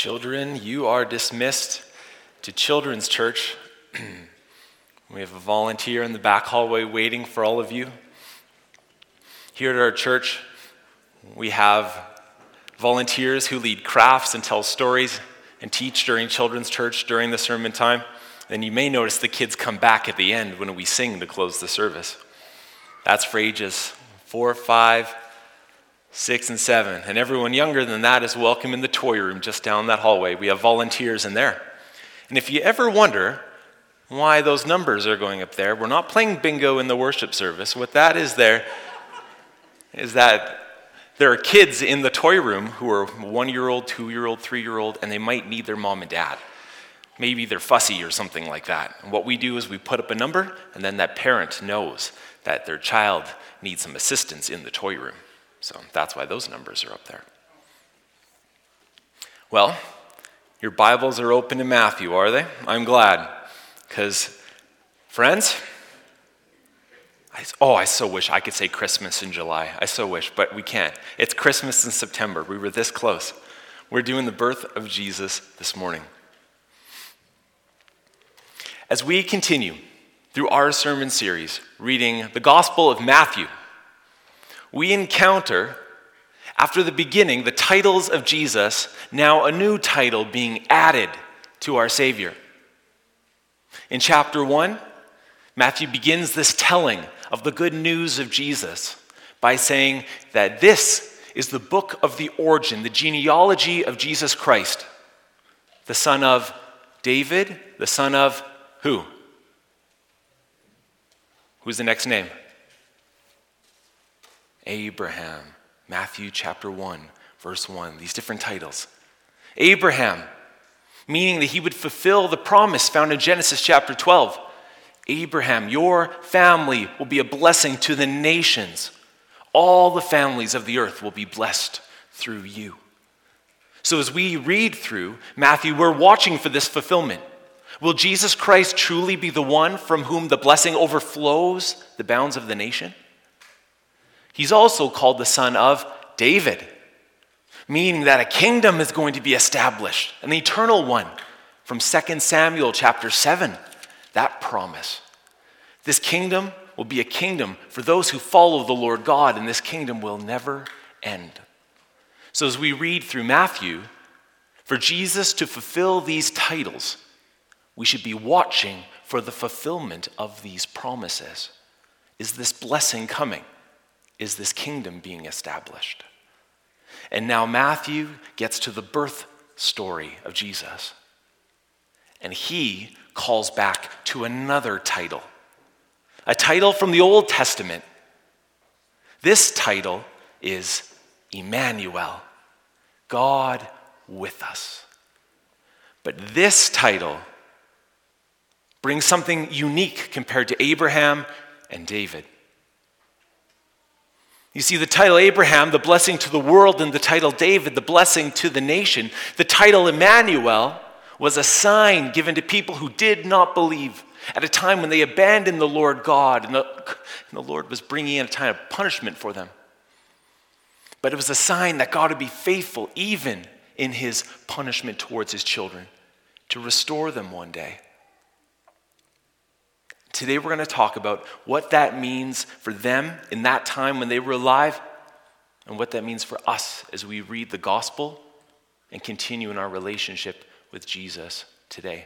Children, you are dismissed to Children's Church. We have a volunteer in the back hallway waiting for all of you. Here at our church, we have volunteers who lead crafts and tell stories and teach during Children's Church during the sermon time. And you may notice the kids come back at the end when we sing to close the service. That's for ages 4, 5, 6, and 7. And everyone younger than that is welcome in the toy room just down that hallway. We have volunteers in there. And if you ever wonder why those numbers are going up there, we're not playing bingo in the worship service. What that is there is that there are kids in the toy room who are 1-year-old, 2-year-old, 3-year-old, and they might need their mom and dad. Maybe they're fussy or something like that. And what we do is we put up a number, and then that parent knows that their child needs some assistance in the toy room. So that's why those numbers are up there. Well, your Bibles are open to Matthew, are they? I'm glad. Because, friends, I so wish I could say Christmas in July. I so wish, but we can't. It's Christmas in September. We were this close. We're doing the birth of Jesus this morning. As we continue through our sermon series, reading the Gospel of Matthew, we encounter, after the beginning, the titles of Jesus, now a new title being added to our Savior. In chapter 1, Matthew begins this telling of the good news of Jesus by saying that this is the book of the origin, the genealogy of Jesus Christ, the son of David, the son of who? Who's the next name? Abraham. Matthew chapter 1, verse 1. These different titles. Abraham, meaning that he would fulfill the promise found in Genesis chapter 12. Abraham, your family will be a blessing to the nations. All the families of the earth will be blessed through you. So as we read through Matthew, we're watching for this fulfillment. Will Jesus Christ truly be the one from whom the blessing overflows the bounds of the nation? He's also called the son of David, meaning that a kingdom is going to be established, an eternal one, from 2 Samuel chapter 7, that promise. This kingdom will be a kingdom for those who follow the Lord God, and this kingdom will never end. So as we read through Matthew, for Jesus to fulfill these titles, we should be watching for the fulfillment of these promises. Is this blessing coming? Is this kingdom being established? And now Matthew gets to the birth story of Jesus. And he calls back to another title. A title from the Old Testament. This title is Emmanuel, God with us. But this title brings something unique compared to Abraham and David. You see, the title Abraham, the blessing to the world, and the title David, the blessing to the nation, the title Emmanuel was a sign given to people who did not believe at a time when they abandoned the Lord God, and the Lord was bringing in a time of punishment for them. But it was a sign that God would be faithful even in his punishment towards his children, to restore them one day. Today we're going to talk about what that means for them in that time when they were alive, and what that means for us as we read the gospel and continue in our relationship with Jesus today.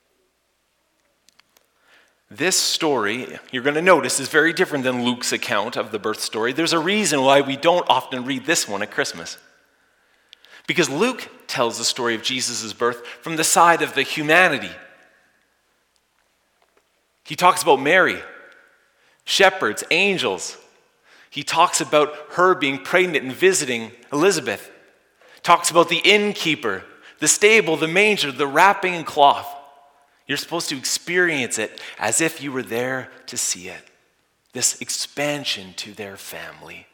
This story, you're going to notice, is very different than Luke's account of the birth story. There's a reason why we don't often read this one at Christmas. Because Luke tells the story of Jesus' birth from the side of the humanity. He talks about Mary, shepherds, angels. He talks about her being pregnant and visiting Elizabeth. Talks about the innkeeper, the stable, the manger, the wrapping and cloth. You're supposed to experience it as if you were there to see it. This expansion to their family.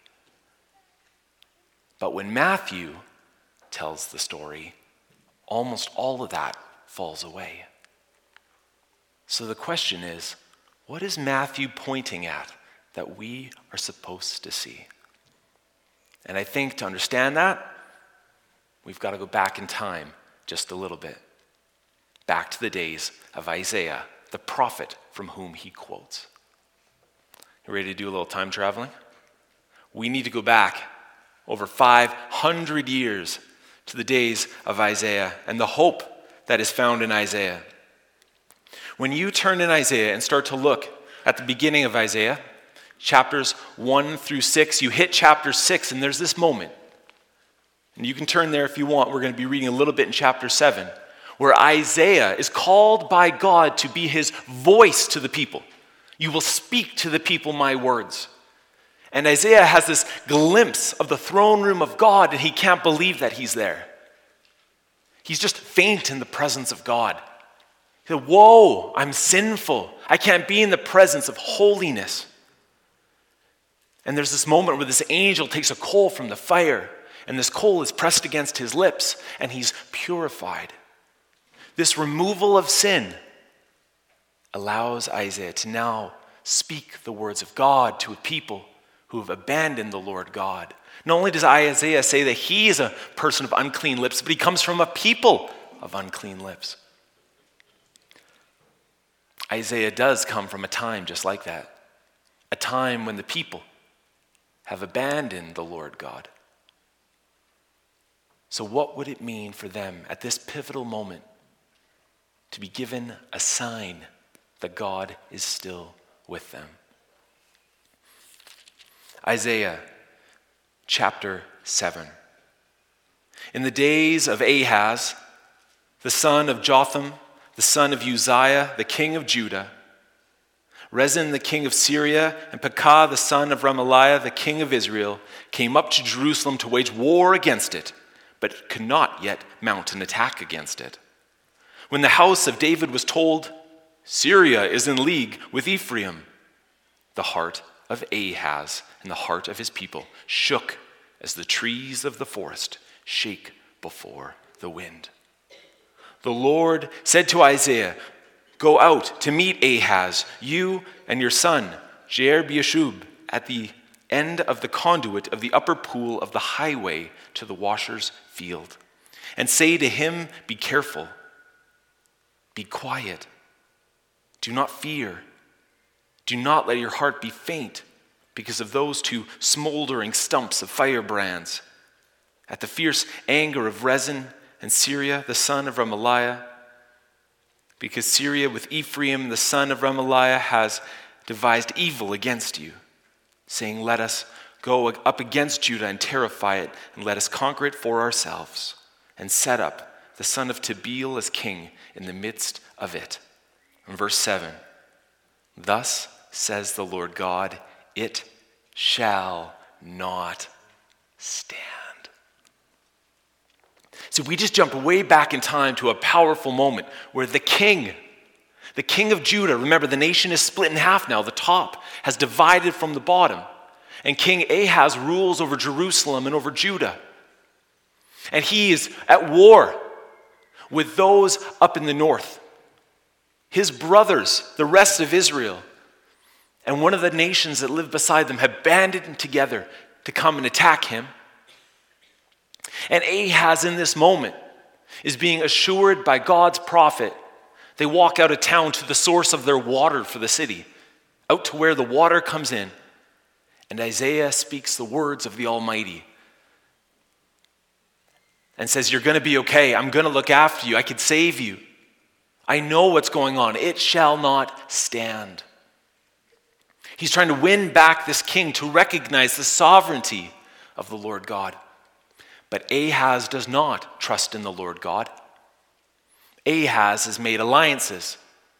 But when Matthew tells the story, almost all of that falls away. So the question is, what is Matthew pointing at that we are supposed to see? And I think to understand that, we've got to go back in time just a little bit, back to the days of Isaiah, the prophet from whom he quotes. You ready to do a little time traveling? We need to go back over 500 years to the days of Isaiah and the hope that is found in Isaiah. When you turn in Isaiah and start to look at the beginning of Isaiah, chapters 1 through 6, you hit chapter 6 and there's this moment. And you can turn there if you want. We're going to be reading a little bit in chapter 7, where Isaiah is called by God to be his voice to the people. You will speak to the people my words. And Isaiah has this glimpse of the throne room of God, and he can't believe that he's there. He's just faint in the presence of God. He said, whoa, I'm sinful. I can't be in the presence of holiness. And there's this moment where this angel takes a coal from the fire, and this coal is pressed against his lips, and he's purified. This removal of sin allows Isaiah to now speak the words of God to a people who have abandoned the Lord God. Not only does Isaiah say that he is a person of unclean lips, but he comes from a people of unclean lips. Isaiah does come from a time just like that, a time when the people have abandoned the Lord God. So what would it mean for them at this pivotal moment to be given a sign that God is still with them? Isaiah chapter 7. In the days of Ahaz, the son of Jotham, the son of Uzziah, the king of Judah, Rezin the king of Syria, and Pekah the son of Remaliah, the king of Israel, came up to Jerusalem to wage war against it, but could not yet mount an attack against it. When the house of David was told, Syria is in league with Ephraim, the heart of Ahaz and the heart of his people shook as the trees of the forest shake before the wind. The Lord said to Isaiah, go out to meet Ahaz, you and your son, Jair-Beashub, at the end of the conduit of the upper pool of the highway to the washer's field, and say to him, be careful, be quiet, do not fear, do not let your heart be faint because of those two smoldering stumps of firebrands, at the fierce anger of Rezin and Syria, the son of Remaliah, because Syria with Ephraim, the son of Remaliah, has devised evil against you, saying, let us go up against Judah and terrify it, and let us conquer it for ourselves, and set up the son of Tabeel as king in the midst of it. In verse 7, thus says the Lord God, it shall not stand. So we just jump way back in time to a powerful moment where the king of Judah, remember the nation is split in half now, the top has divided from the bottom, and King Ahaz rules over Jerusalem and over Judah. And he is at war with those up in the north, his brothers, the rest of Israel. And one of the nations that live beside them have banded together to come and attack him. And Ahaz in this moment is being assured by God's prophet. They walk out of town to the source of their water for the city, out to where the water comes in. And Isaiah speaks the words of the Almighty and says, you're going to be okay. I'm going to look after you. I can save you. I know what's going on. It shall not stand. He's trying to win back this king to recognize the sovereignty of the Lord God. But Ahaz does not trust in the Lord God. Ahaz has made alliances,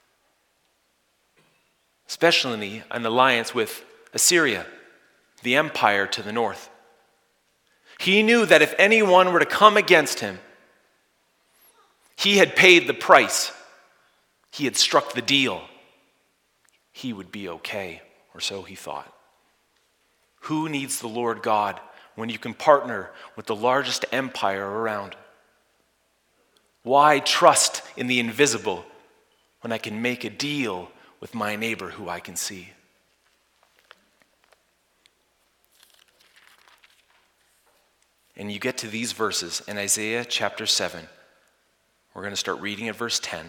especially an alliance with Assyria, the empire to the north. He knew that if anyone were to come against him, he had paid the price. He had struck the deal. He would be okay, or so he thought. Who needs the Lord God when you can partner with the largest empire around? Why trust in the invisible when I can make a deal with my neighbor who I can see? And you get to these verses in Isaiah chapter 7, We're going to start reading at verse 10.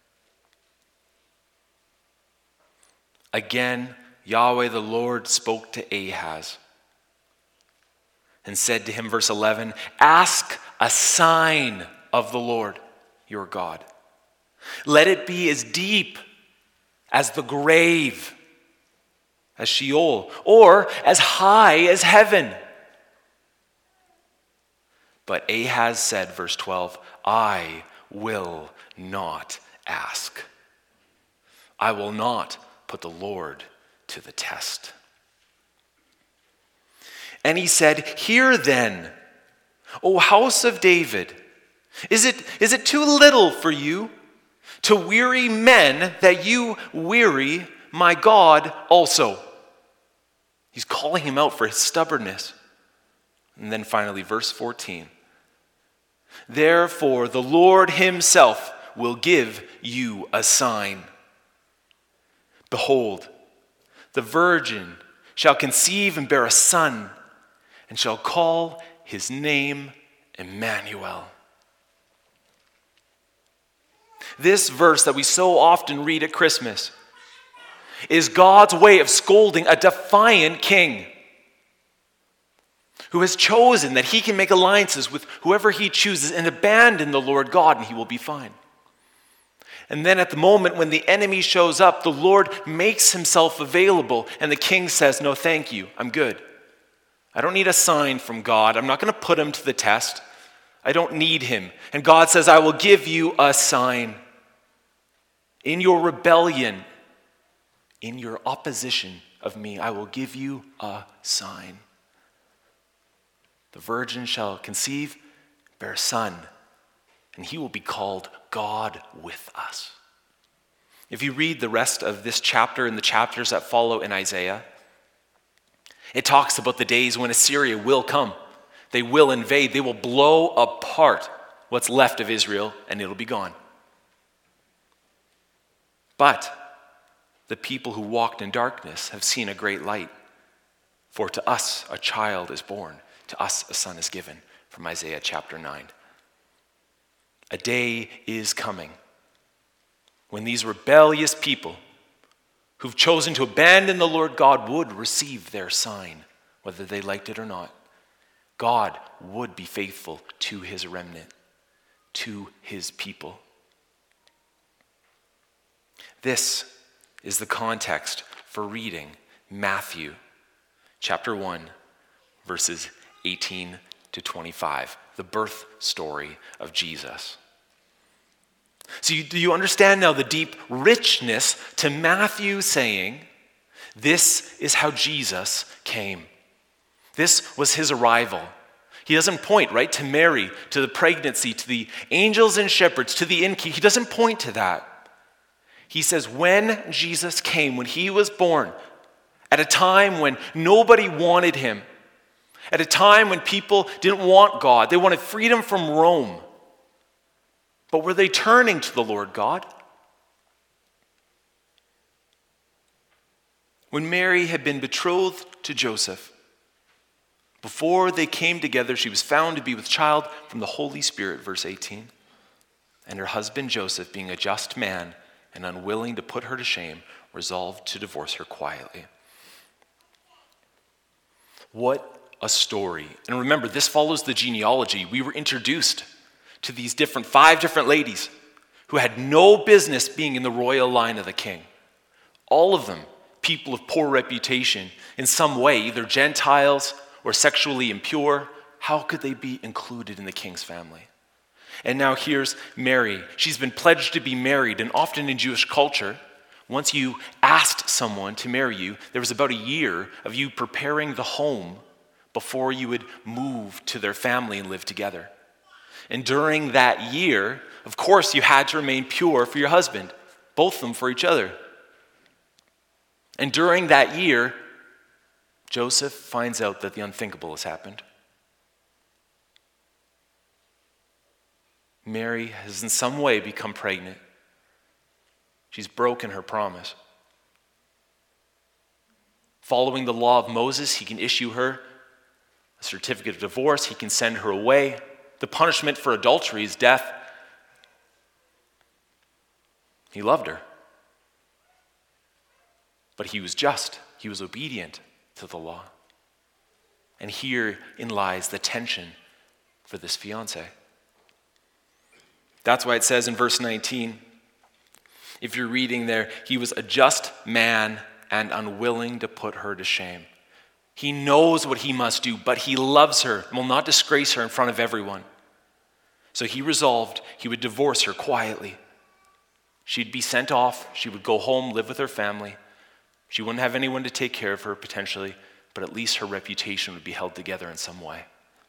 Again, Yahweh the Lord spoke to Ahaz and said to him, verse 11, ask a sign of the Lord your God. Let it be as deep as the grave, as Sheol, or as high as heaven. But Ahaz said, verse 12, I will not ask. I will not put the Lord to the test. And he said, hear then, O house of David, is it too little for you to weary men that you weary my God also? He's calling him out for his stubbornness. And then finally, verse 14. Therefore, the Lord himself will give you a sign. Behold, the virgin shall conceive and bear a son, and shall call his name Emmanuel. This verse that we so often read at Christmas is God's way of scolding a defiant king who has chosen that he can make alliances with whoever he chooses and abandon the Lord God, and he will be fine. And then at the moment when the enemy shows up, the Lord makes himself available, and the king says, no, thank you, I'm good. I don't need a sign from God. I'm not going to put him to the test. I don't need him. And God says, I will give you a sign. In your rebellion, in your opposition of me, I will give you a sign. The virgin shall conceive, bear a son, and he will be called God with us. If you read the rest of this chapter and the chapters that follow in Isaiah, it talks about the days when Assyria will come. They will invade. They will blow apart what's left of Israel, and it'll be gone. But the people who walked in darkness have seen a great light. For to us a child is born, to us a son is given, from Isaiah chapter 9. A day is coming when these rebellious people who've chosen to abandon the Lord God would receive their sign, whether they liked it or not. God would be faithful to his remnant, to his people. This is the context for reading Matthew chapter 1, verses 18 to 25, the birth story of Jesus. So do you understand now the deep richness to Matthew saying, this is how Jesus came. This was his arrival. He doesn't point, right, to Mary, to the pregnancy, to the angels and shepherds, to the innkeeper. He doesn't point to that. He says when Jesus came, when he was born, at a time when nobody wanted him, at a time when people didn't want God, they wanted freedom from Rome. But were they turning to the Lord God? When Mary had been betrothed to Joseph, before they came together, she was found to be with child from the Holy Spirit, verse 18. And her husband Joseph, being a just man and unwilling to put her to shame, resolved to divorce her quietly. What a story. And remember, this follows the genealogy. We were introduced to these five different ladies who had no business being in the royal line of the king. All of them people of poor reputation in some way, either Gentiles or sexually impure. How could they be included in the king's family? And now here's Mary. She's been pledged to be married, and often in Jewish culture, once you asked someone to marry you, there was about a year of you preparing the home before you would move to their family and live together. And during that year, of course, you had to remain pure for your husband, both of them for each other. And during that year, Joseph finds out that the unthinkable has happened. Mary has in some way become pregnant. She's broken her promise. Following the law of Moses, he can issue her a certificate of divorce. He can send her away. The punishment for adultery is death. He loved her. But he was just. He was obedient to the law. And herein lies the tension for this fiancé. That's why it says in verse 19, if you're reading there, he was a just man and unwilling to put her to shame. He knows what he must do, but he loves her and will not disgrace her in front of everyone. So he resolved he would divorce her quietly. She'd be sent off. She would go home, live with her family. She wouldn't have anyone to take care of her potentially, but at least her reputation would be held together in some way.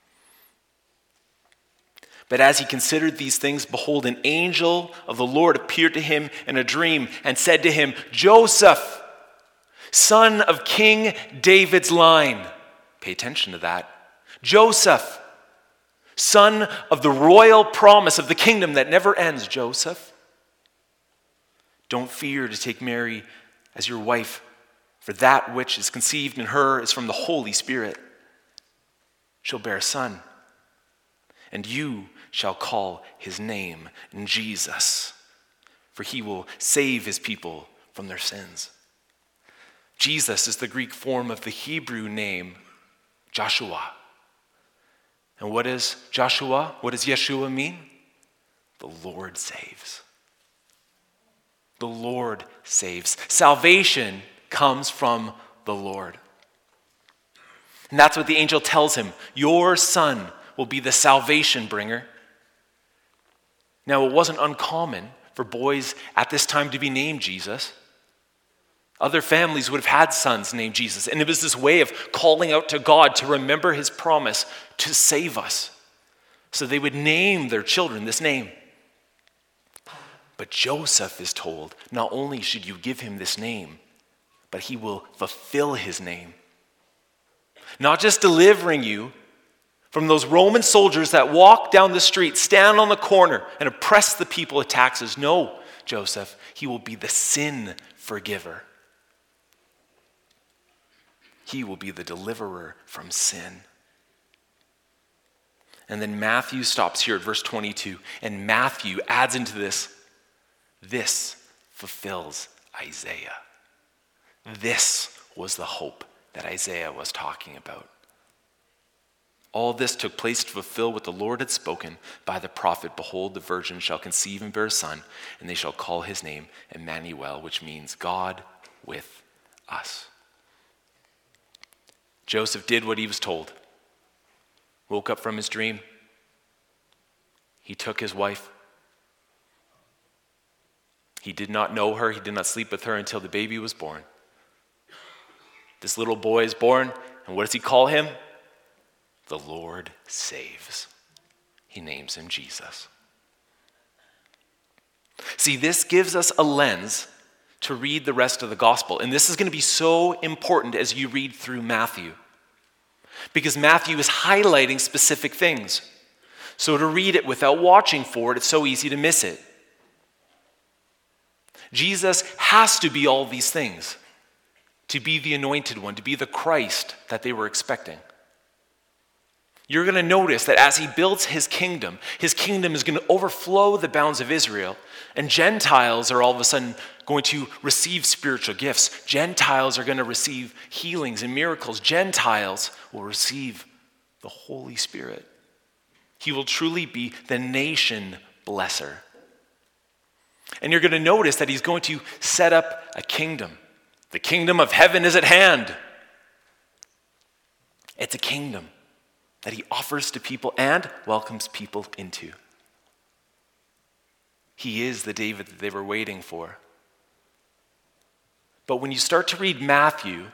But as he considered these things, behold, an angel of the Lord appeared to him in a dream and said to him, Joseph, son of King David's line. Pay attention to that. Joseph, son of the royal promise of the kingdom that never ends. Joseph, don't fear to take Mary as your wife, for that which is conceived in her is from the Holy Spirit. She'll bear a son, and you shall call his name Jesus, for he will save his people from their sins. Jesus is the Greek form of the Hebrew name Joshua. And what is Joshua? What does Yeshua mean? The Lord saves. The Lord saves. Salvation comes from the Lord. And that's what the angel tells him. Your son will be the salvation bringer. Now, it wasn't uncommon for boys at this time to be named Jesus. Other families would have had sons named Jesus. And it was this way of calling out to God to remember his promise to save us. So they would name their children this name. But Joseph is told, not only should you give him this name, but he will fulfill his name. Not just delivering you from those Roman soldiers that walk down the street, stand on the corner, and oppress the people with taxes. No, Joseph, he will be the sin forgiver. He will be the deliverer from sin. And then Matthew stops here at verse 22, and Matthew adds into this fulfills Isaiah. This was the hope that Isaiah was talking about. All this took place to fulfill what the Lord had spoken by the prophet. Behold, the virgin shall conceive and bear a son, and they shall call his name Emmanuel, which means God with us. Joseph did what he was told. Woke up from his dream. He took his wife. He did not know her. He did not sleep with her until the baby was born. This little boy is born, and what does he call him? The Lord saves. He names him Jesus. See, this gives us a lens to read the rest of the gospel. And this is going to be so important as you read through Matthew. Because Matthew is highlighting specific things. So to read it without watching for it, it's so easy to miss it. Jesus has to be all these things. To be the anointed one, to be the Christ that they were expecting. You're going to notice that as he builds his kingdom is going to overflow the bounds of Israel, and Gentiles are all of a sudden going to receive spiritual gifts. Gentiles are going to receive healings and miracles. Gentiles will receive the Holy Spirit. He will truly be the nation blesser. And you're going to notice that he's going to set up a kingdom. The kingdom of heaven is at hand. It's a kingdom that he offers to people and welcomes people into. He is the David that they were waiting for. But when you start to read Matthew,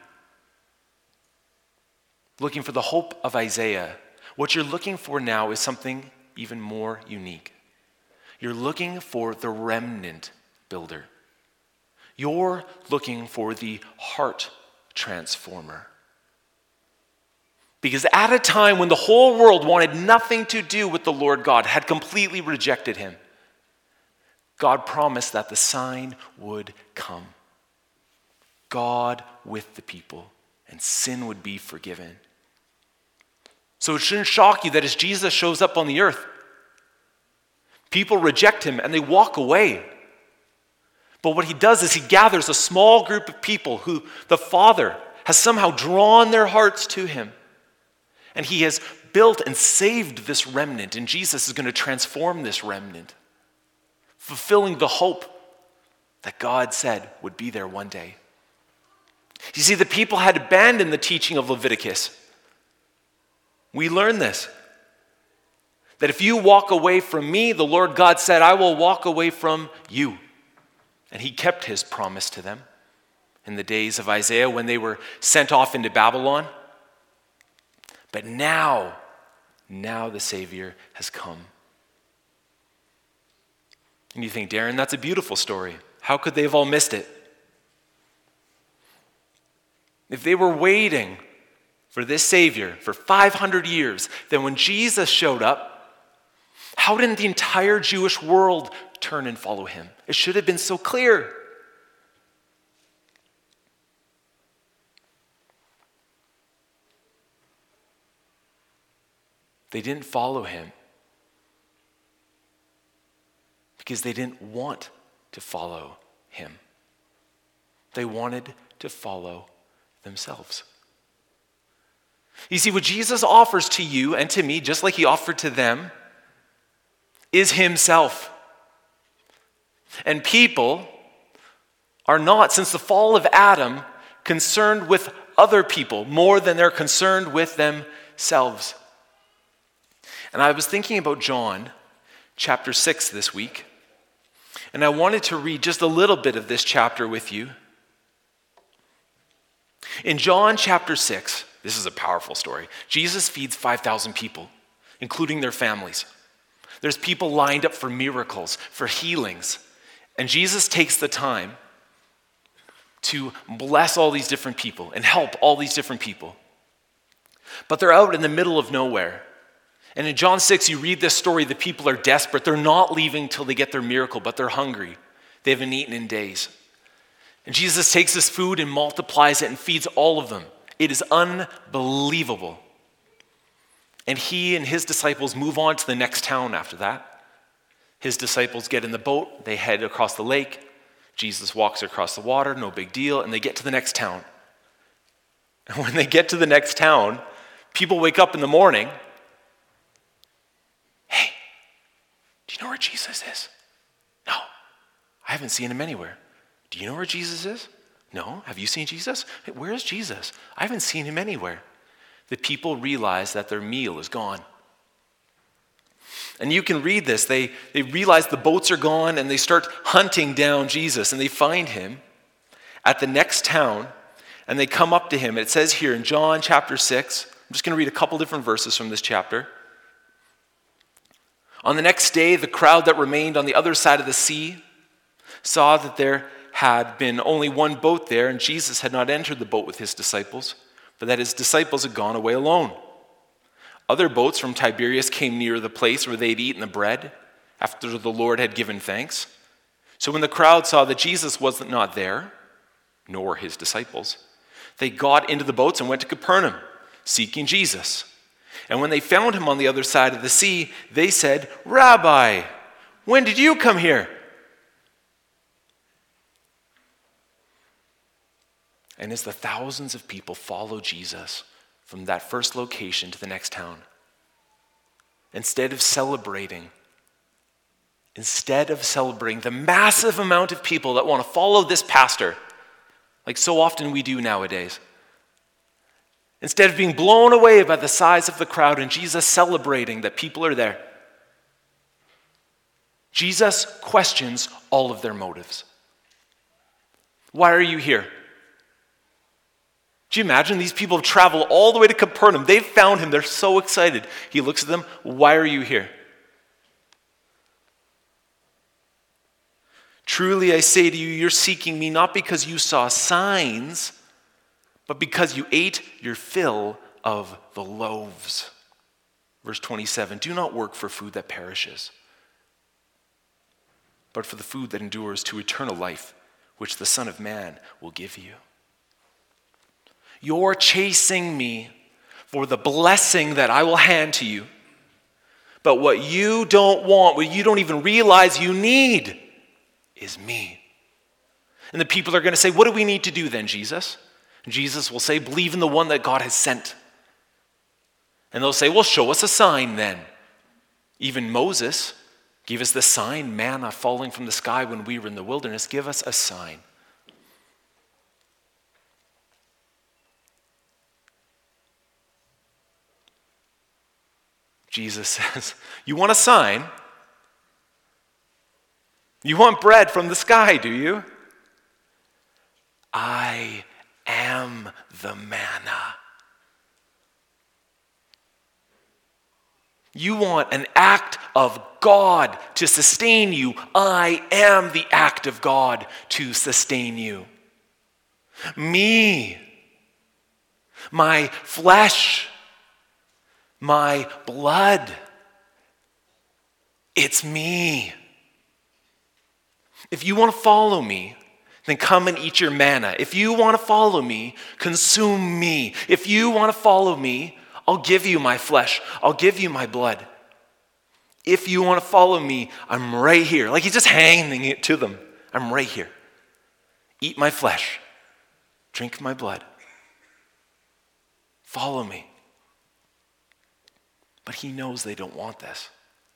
looking for the hope of Isaiah, what you're looking for now is something even more unique. You're looking for the remnant builder. You're looking for the heart transformer. Because at a time when the whole world wanted nothing to do with the Lord God, had completely rejected him, God promised that the sign would come. God with the people, and sin would be forgiven. So it shouldn't shock you that as Jesus shows up on the earth, people reject him and they walk away. But what he does is he gathers a small group of people who the Father has somehow drawn their hearts to him. And he has built and saved this remnant, and Jesus is going to transform this remnant, fulfilling the hope that God said would be there one day. You see, the people had abandoned the teaching of Leviticus. We learn this, that if you walk away from me, the Lord God said, I will walk away from you. And he kept his promise to them in the days of Isaiah when they were sent off into Babylon. But now the Savior has come. And you think, Darren, that's a beautiful story. How could they have all missed it? If they were waiting for this Savior for 500 years, then when Jesus showed up, how didn't the entire Jewish world turn and follow him? It should have been so clear. They didn't follow him because they didn't want to follow him. They wanted to follow themselves. You see, what Jesus offers to you and to me, just like he offered to them, is himself. And people are not, since the fall of Adam, concerned with other people more than they're concerned with themselves. And I was thinking about John chapter 6 this week, and I wanted to read just a little bit of this chapter with you. In John chapter 6, this is a powerful story. Jesus feeds 5,000 people, including their families. There's people lined up for miracles, for healings. And Jesus takes the time to bless all these different people and help all these different people. But they're out in the middle of nowhere. And in John 6, you read this story, the people are desperate. They're not leaving till they get their miracle, but they're hungry. They haven't eaten in days. And Jesus takes this food and multiplies it and feeds all of them. It is unbelievable. And he and his disciples move on to the next town after that. His disciples get in the boat, they head across the lake. Jesus walks across the water, no big deal, and they get to the next town. And when they get to the next town, people wake up in the morning. Hey, do you know where Jesus is? No, I haven't seen him anywhere. Do you know where Jesus is? No, have you seen Jesus? Hey, where is Jesus? I haven't seen him anywhere. The people realize that their meal is gone. And you can read this. They realize the boats are gone and they start hunting down Jesus and they find him at the next town and they come up to him. It says here in John chapter 6, I'm just going to read a couple different verses from this chapter. On the next day, the crowd that remained on the other side of the sea saw that there had been only one boat there and Jesus had not entered the boat with his disciples, but that his disciples had gone away alone. Other boats from Tiberias came near the place where they had eaten the bread after the Lord had given thanks. So when the crowd saw that Jesus was not there, nor his disciples, they got into the boats and went to Capernaum, seeking Jesus. And when they found him on the other side of the sea, they said, Rabbi, when did you come here? And as the thousands of people follow Jesus from that first location to the next town, instead of celebrating the massive amount of people that want to follow this pastor, like so often we do nowadays, instead of being blown away by the size of the crowd and Jesus celebrating that people are there, Jesus questions all of their motives. Why are you here? Do you imagine these people have traveled all the way to Capernaum? They've found him. They're so excited. He looks at them. Why are you here? Truly I say to you, you're seeking me not because you saw signs, but because you ate your fill of the loaves. Verse 27, do not work for food that perishes, but for the food that endures to eternal life, which the Son of Man will give you. You're chasing me for the blessing that I will hand to you. But what you don't want, what you don't even realize you need, is me. And the people are going to say, what do we need to do then, Jesus? And Jesus will say, believe in the one that God has sent. And they'll say, well, show us a sign then. Even Moses gave us the sign, manna falling from the sky when we were in the wilderness. Give us a sign. Jesus says, you want a sign? You want bread from the sky, do you? I am the manna. You want an act of God to sustain you. I am the act of God to sustain you. Me, my flesh, my blood. It's me. If you want to follow me, then come and eat your manna. If you want to follow me, consume me. If you want to follow me, I'll give you my flesh. I'll give you my blood. If you want to follow me, I'm right here. Like he's just handing it to them. I'm right here. Eat my flesh. Drink my blood. Follow me. But he knows they don't want this.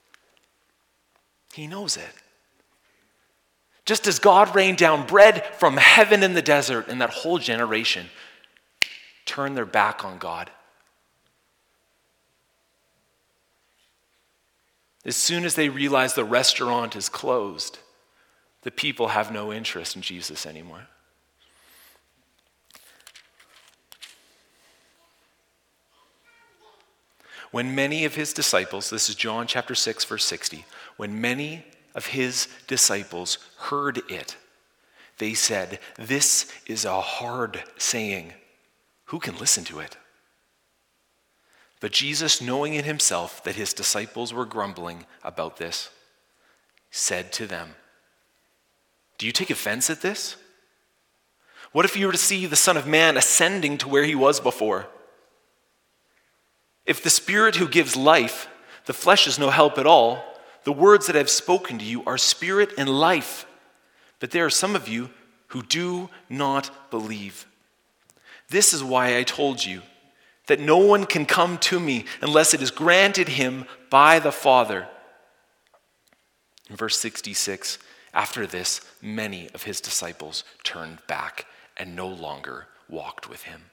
He knows it. Just as God rained down bread from heaven in the desert, and that whole generation turned their back on God. As soon as they realize the restaurant is closed, the people have no interest in Jesus anymore. When many of his disciples, this is John chapter 6, verse 60, when many of his disciples heard it, they said, this is a hard saying. Who can listen to it? But Jesus, knowing in himself that his disciples were grumbling about this, said to them, do you take offense at this? What if you were to see the Son of Man ascending to where he was before? If the Spirit who gives life, the flesh is no help at all, the words that I've spoken to you are spirit and life. But there are some of you who do not believe. This is why I told you that no one can come to me unless it is granted him by the Father. In verse 66, after this, many of his disciples turned back and no longer walked with him.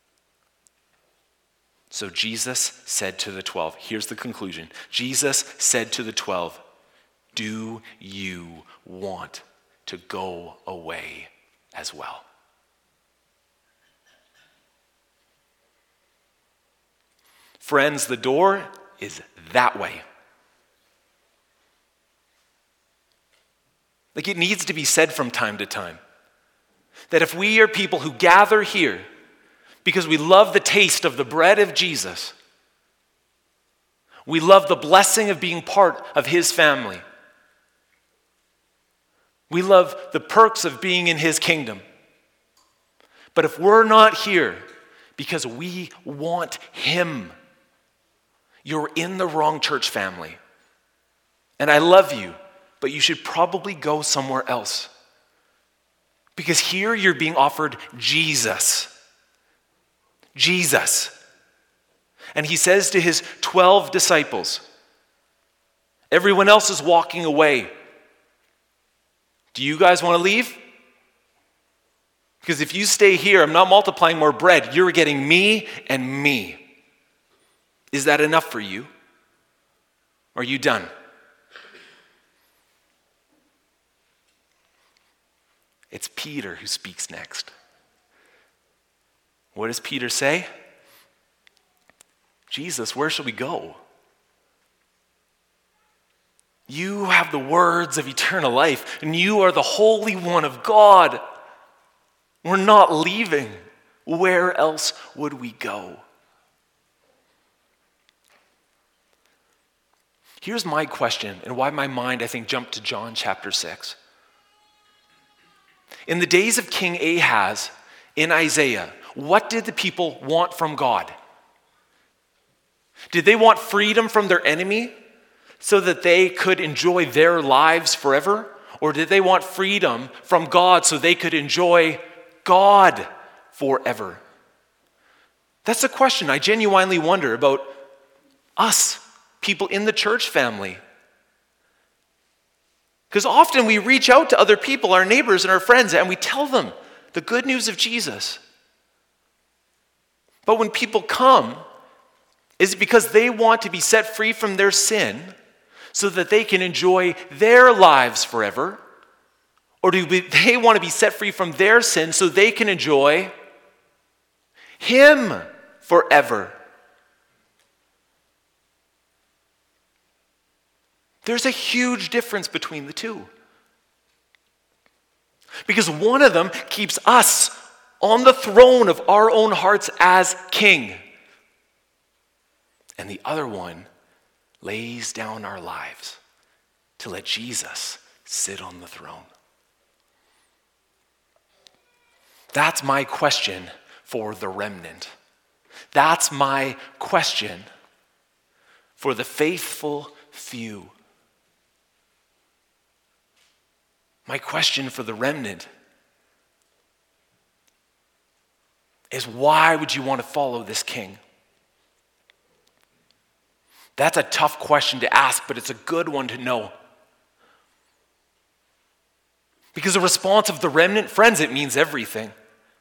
So Jesus said to the 12, here's the conclusion. Jesus said to the 12, do you want to go away as well? Friends, the door is that way. Like it needs to be said from time to time. That if we are people who gather here because we love the taste of the bread of Jesus, we love the blessing of being part of his family, we love the perks of being in his kingdom. But if we're not here because we want him, you're in the wrong church family. And I love you, but you should probably go somewhere else. Because here you're being offered Jesus. Jesus. And he says to his 12 disciples, everyone else is walking away. Do you guys want to leave? Because if you stay here, I'm not multiplying more bread. You're getting me and me. Is that enough for you? Are you done? It's Peter who speaks next. What does Peter say? Jesus, where shall we go? You have the words of eternal life, and you are the Holy One of God. We're not leaving. Where else would we go? Here's my question, and why my mind, I think, jumped to John chapter 6. In the days of King Ahaz, in Isaiah, what did the people want from God? Did they want freedom from their enemy so that they could enjoy their lives forever? Or did they want freedom from God so they could enjoy God forever? That's a question I genuinely wonder about us, people in the church family. Because often we reach out to other people, our neighbors and our friends, and we tell them the good news of Jesus. But when people come, is it because they want to be set free from their sin so that they can enjoy their lives forever? Or do they want to be set free from their sin so they can enjoy Him forever? There's a huge difference between the two. Because one of them keeps us on the throne of our own hearts as king. And the other one lays down our lives to let Jesus sit on the throne. That's my question for the remnant. That's my question for the faithful few. My question for the remnant is, why would you want to follow this king? That's a tough question to ask, but it's a good one to know. Because the response of the remnant, friends, it means everything.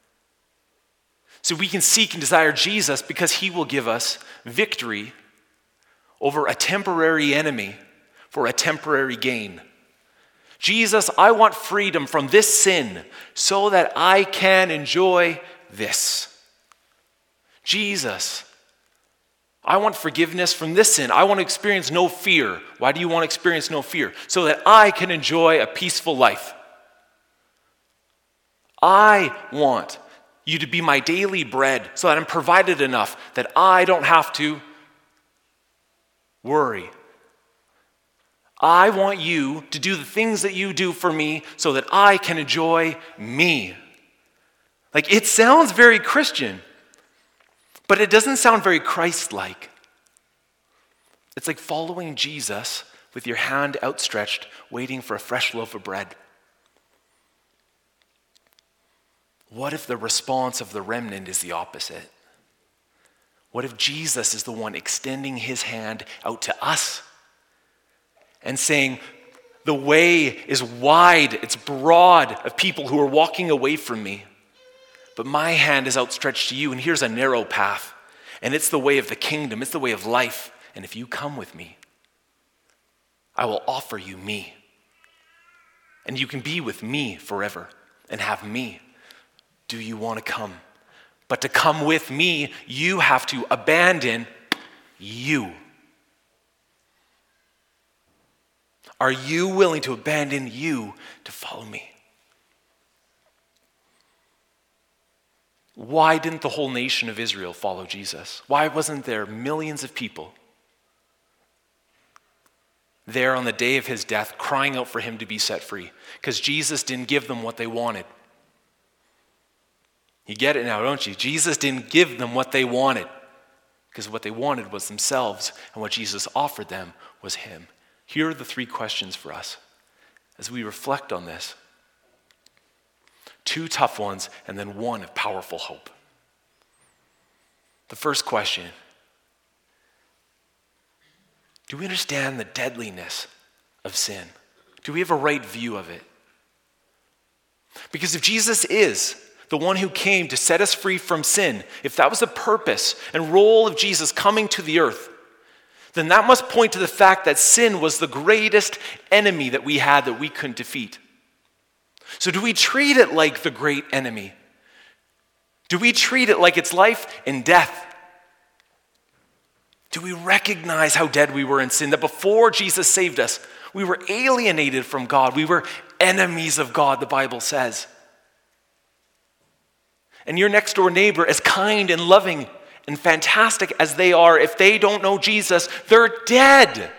So we can seek and desire Jesus because He will give us victory over a temporary enemy for a temporary gain. Jesus, I want freedom from this sin so that I can enjoy this. Jesus, I want forgiveness from this sin. I want to experience no fear. Why do you want to experience no fear? So that I can enjoy a peaceful life. I want you to be my daily bread so that I'm provided enough that I don't have to worry. I want you to do the things that you do for me so that I can enjoy me. Like, it sounds very Christian, but it doesn't sound very Christ-like. It's like following Jesus with your hand outstretched, waiting for a fresh loaf of bread. What if the response of the remnant is the opposite? What if Jesus is the one extending His hand out to us and saying, the way is wide, it's broad of people who are walking away from me, but my hand is outstretched to you, and here's a narrow path, and it's the way of the kingdom, it's the way of life, and if you come with me, I will offer you me, and you can be with me forever and have me. Do you want to come? But to come with me, you have to abandon you. Are you willing to abandon you to follow me? Why didn't the whole nation of Israel follow Jesus? Why wasn't there millions of people there on the day of His death crying out for Him to be set free? Because Jesus didn't give them what they wanted. You get it now, don't you? Jesus didn't give them what they wanted, because what they wanted was themselves, and what Jesus offered them was Him. Here are the three questions for us as we reflect on this. Two tough ones, and then one of powerful hope. The first question: do we understand the deadliness of sin? Do we have a right view of it? Because if Jesus is the one who came to set us free from sin, if that was the purpose and role of Jesus coming to the earth, then that must point to the fact that sin was the greatest enemy that we had that we couldn't defeat. So do we treat it like the great enemy? Do we treat it like it's life and death? Do we recognize how dead we were in sin, that before Jesus saved us, we were alienated from God, we were enemies of God, the Bible says? And your next door neighbor, as kind and loving and fantastic as they are, if they don't know Jesus, they're dead.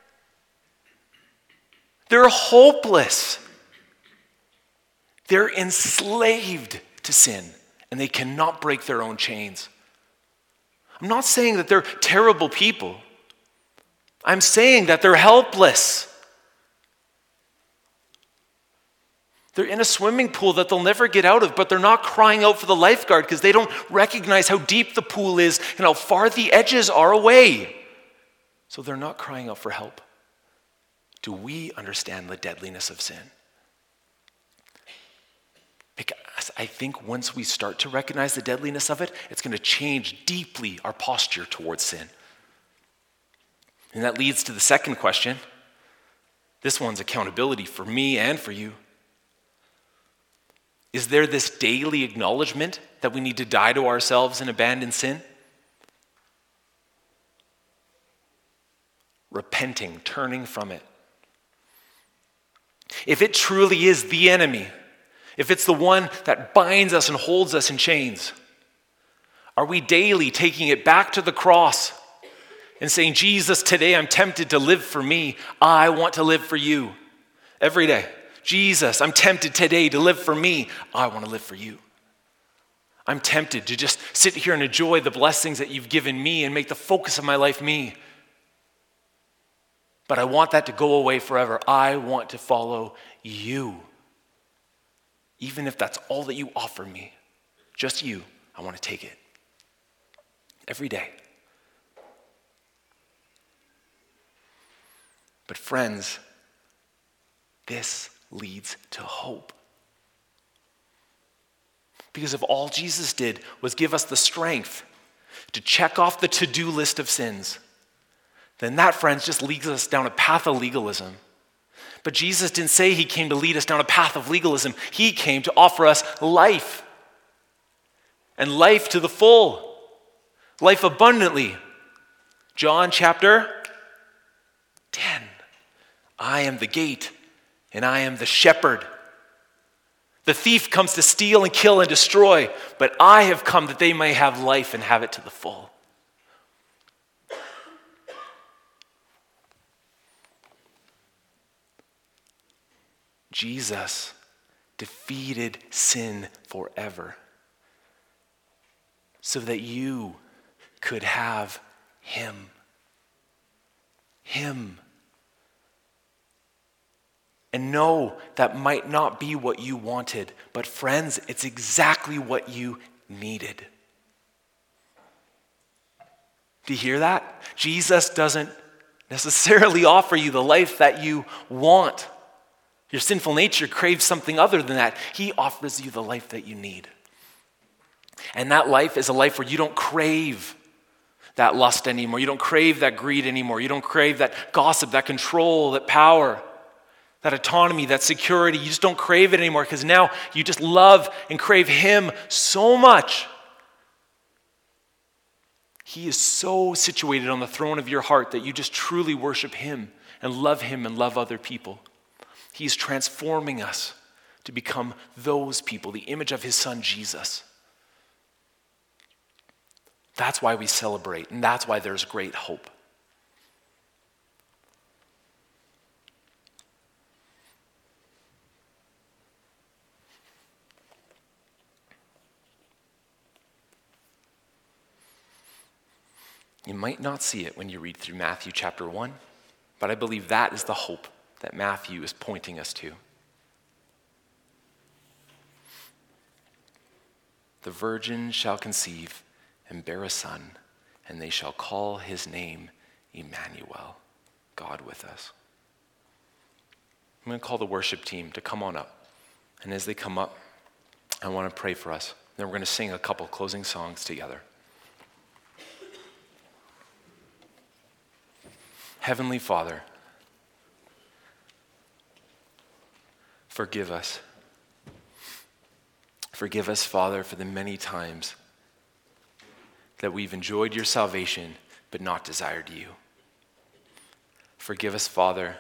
They're hopeless. They're enslaved to sin, and they cannot break their own chains. I'm not saying that they're terrible people. I'm saying that they're helpless. They're in a swimming pool that they'll never get out of, but they're not crying out for the lifeguard because they don't recognize how deep the pool is and how far the edges are away. So they're not crying out for help. Do we understand the deadliness of sin? Because I think once we start to recognize the deadliness of it, it's going to change deeply our posture towards sin. And that leads to the second question. This one's accountability for me and for you. Is there this daily acknowledgement that we need to die to ourselves and abandon sin? Repenting, turning from it. If it truly is the enemy, if it's the one that binds us and holds us in chains, are we daily taking it back to the cross and saying, Jesus, today I'm tempted to live for me. I want to live for you every day. Jesus, I'm tempted today to live for me. I want to live for you. I'm tempted to just sit here and enjoy the blessings that you've given me and make the focus of my life me. But I want that to go away forever. I want to follow you. Even if that's all that you offer me, just you, I want to take it. Every day. But friends, this leads to hope. Because if all Jesus did was give us the strength to check off the to-do list of sins, then that, friends, just leads us down a path of legalism. But Jesus didn't say he came to lead us down a path of legalism. He came to offer us life. And life to the full. Life abundantly. John chapter 10. I am the gate, and I am the shepherd. The thief comes to steal and kill and destroy, but I have come that they may have life and have it to the full. Jesus defeated sin forever so that you could have him. Him. And no, that might not be what you wanted, but friends, it's exactly what you needed. Do you hear that? Jesus doesn't necessarily offer you the life that you want. Your sinful nature craves something other than that. He offers you the life that you need. And that life is a life where you don't crave that lust anymore. You don't crave that greed anymore. You don't crave that gossip, that control, that power, that autonomy, that security. You just don't crave it anymore because now you just love and crave him so much. He is so situated on the throne of your heart that you just truly worship him and love other people. He's transforming us to become those people, the image of his son, Jesus. That's why we celebrate, and that's why there's great hope. You might not see it when you read through Matthew chapter 1, but I believe that is the hope that Matthew is pointing us to. The virgin shall conceive and bear a son, and they shall call his name Emmanuel, God with us. I'm going to call the worship team to come on up. And as they come up, I want to pray for us. Then we're going to sing a couple closing songs together. Heavenly Father, forgive us. Forgive us, Father, for the many times that we've enjoyed your salvation but not desired you. Forgive us, Father,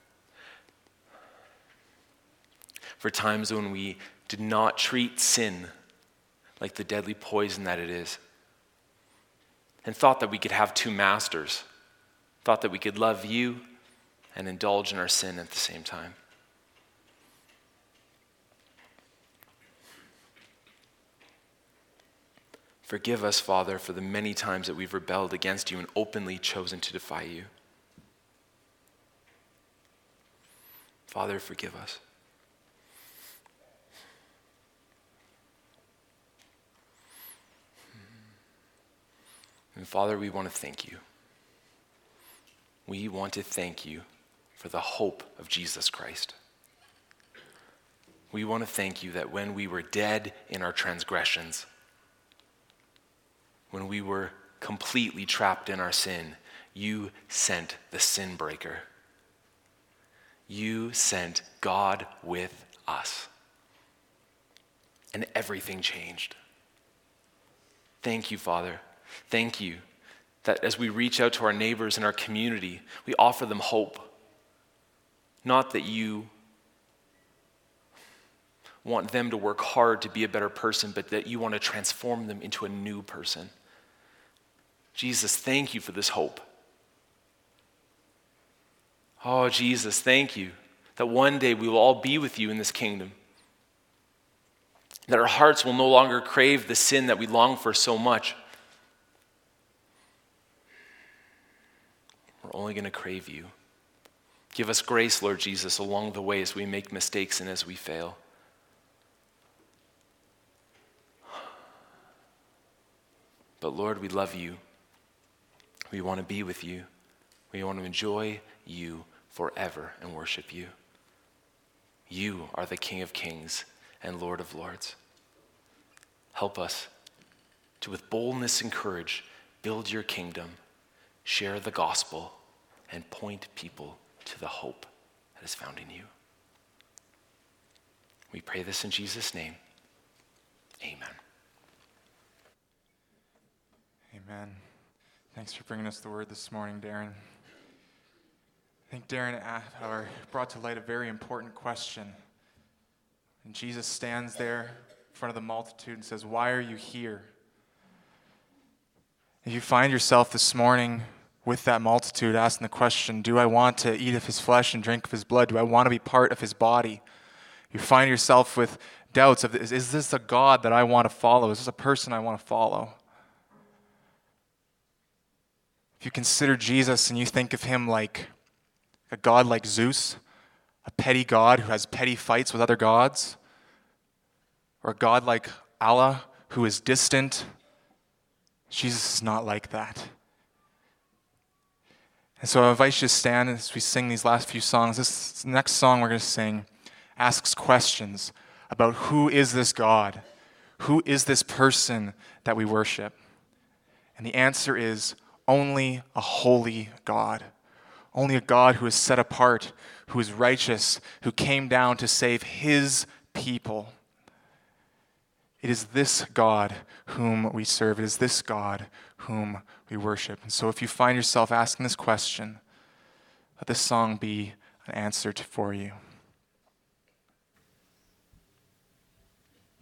for times when we did not treat sin like the deadly poison that it is, and thought that we could have two masters, thought that we could love you and indulge in our sin at the same time. Forgive us, Father, for the many times that we've rebelled against you and openly chosen to defy you. Father, forgive us. And Father, we want to thank you. We want to thank you for the hope of Jesus Christ. We want to thank you that when we were dead in our transgressions, when we were completely trapped in our sin, you sent the sin breaker. You sent God with us. And everything changed. Thank you, Father. Thank you that as we reach out to our neighbors in our community, we offer them hope. Not that you want them to work hard to be a better person, but that you want to transform them into a new person. Jesus, thank you for this hope. Oh, Jesus, thank you that one day we will all be with you in this kingdom. That our hearts will no longer crave the sin that we long for so much. We're only going to crave you. Give us grace, Lord Jesus, along the way as we make mistakes and as we fail. But Lord, we love you. We want to be with you. We want to enjoy you forever and worship you. You are the King of Kings and Lord of Lords. Help us to, with boldness and courage, build your kingdom, share the gospel, and point people to the hope that is found in you. We pray this in Jesus' name. Amen. Amen. Thanks for bringing us the word this morning, Darren. I think Darren brought to light a very important question. And Jesus stands there in front of the multitude and says, "Why are you here?" If you find yourself this morning with that multitude asking the question, do I want to eat of his flesh and drink of his blood? Do I want to be part of his body? You find yourself with doubts of, is this a God that I want to follow? Is this a person I want to follow? If you consider Jesus and you think of him like a god like Zeus, a petty god who has petty fights with other gods, or a god like Allah who is distant, Jesus is not like that. And so I invite you to stand as we sing these last few songs. This next song we're going to sing asks questions about who is this God? Who is this person that we worship? And the answer is only a holy God. Only a God who is set apart, who is righteous, who came down to save his people. It is this God whom we serve. It is this God whom we worship. And so if you find yourself asking this question, let this song be an answer for you.